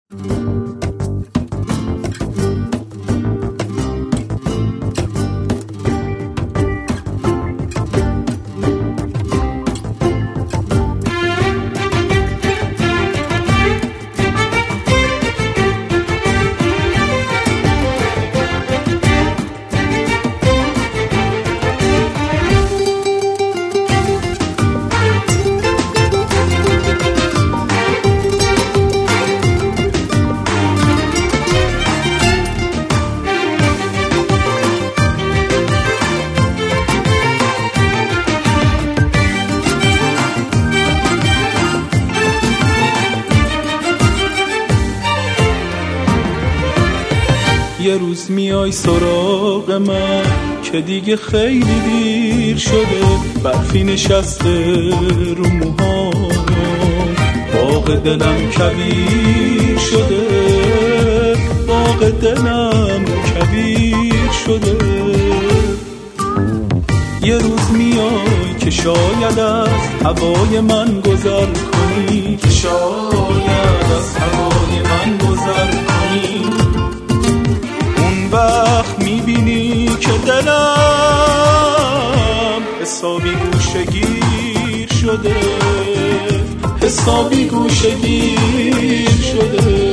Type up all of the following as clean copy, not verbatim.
یه روز میای سراغ من که دیگه خیلی دیر شده، برفی نشسته رو موهام، باغ دلم کویر شده، باغ دلم کویر شده. یه روز میای که شاید از هوای من گذر کنی، که شاید از هوای من گذر کنی. اون وقت میبینی که دلم حسابی گوشه‌گیر شده، حسابی گوشه‌گیر شده.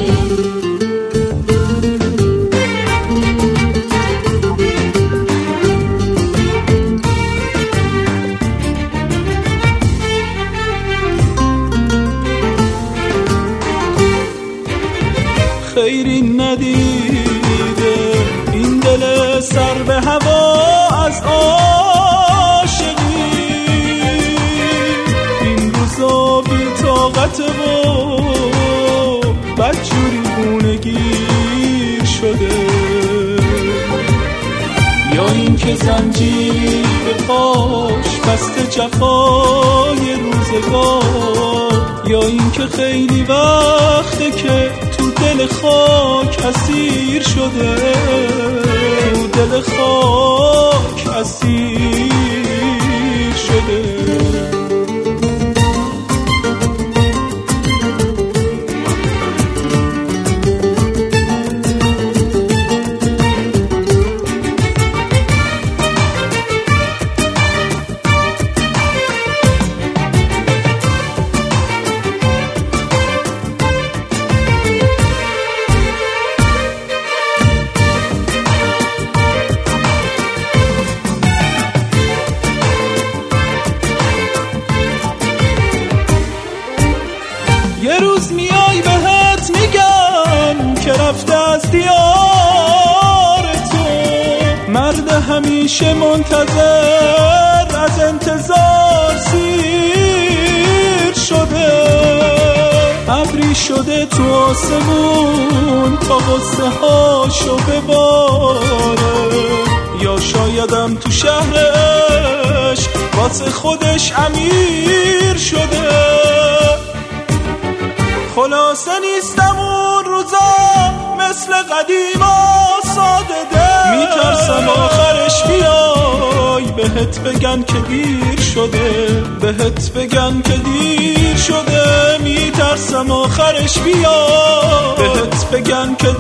خیری ندیده این دل سر به هوا از عاشقی، این روزا بی طاقته و بدجوری گونه‌گیر شده. یا این که زنجیر پاش بسته جفای روزگار، یا این که خیلی وقته که دل خاک اسیر شده، دل خاک اسیر شده. یه روز میای بهت میگم که رفته از دیار تو، مرد همیشه منتظر از انتظار سیر شده. ابری شده تو آسمون تا غصه هاشو بباره، یا شایدم تو شهرش واسه خودش امیر شده. خلاصه نیستم اون روزا مثل قدیما ساده دل، میترسم آخرش بیای بهت بگن که دیر شده، بهت بگن که دیر شده. میترسم آخرش بیای بهت بگن که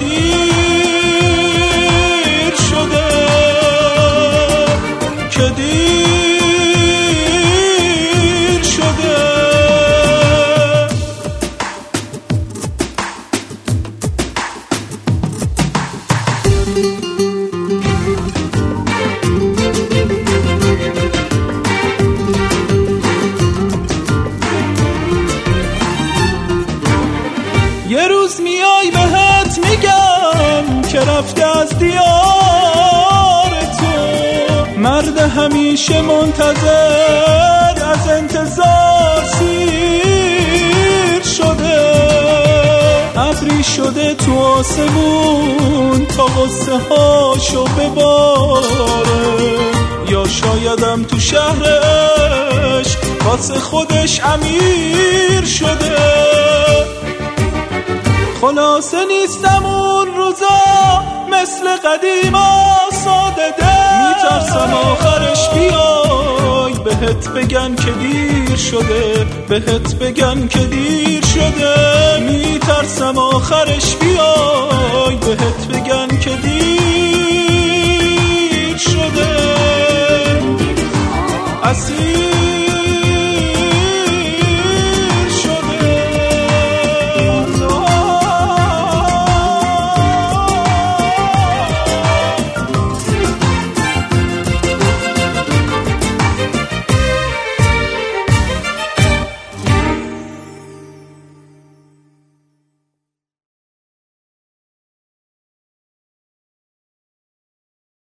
دیر شده، که دیر شده. یه روز میای بهت میگم که رفته از دیار تو، مرد همیشه منتظر از انتظار سیر شده. ابری شده تو آسمون تا غصه هاشو بباره، یا شایدم تو شهرش واسه خودش امیر شده. خلاصه نیستم اون روزا مثل قدیما ساده دل، میترسم آخرش بیای بهت بگن که دیر شده، بهت بگن که دیر شده، میترسم آخرش بیای بهت بگن که دیر شده. اسیر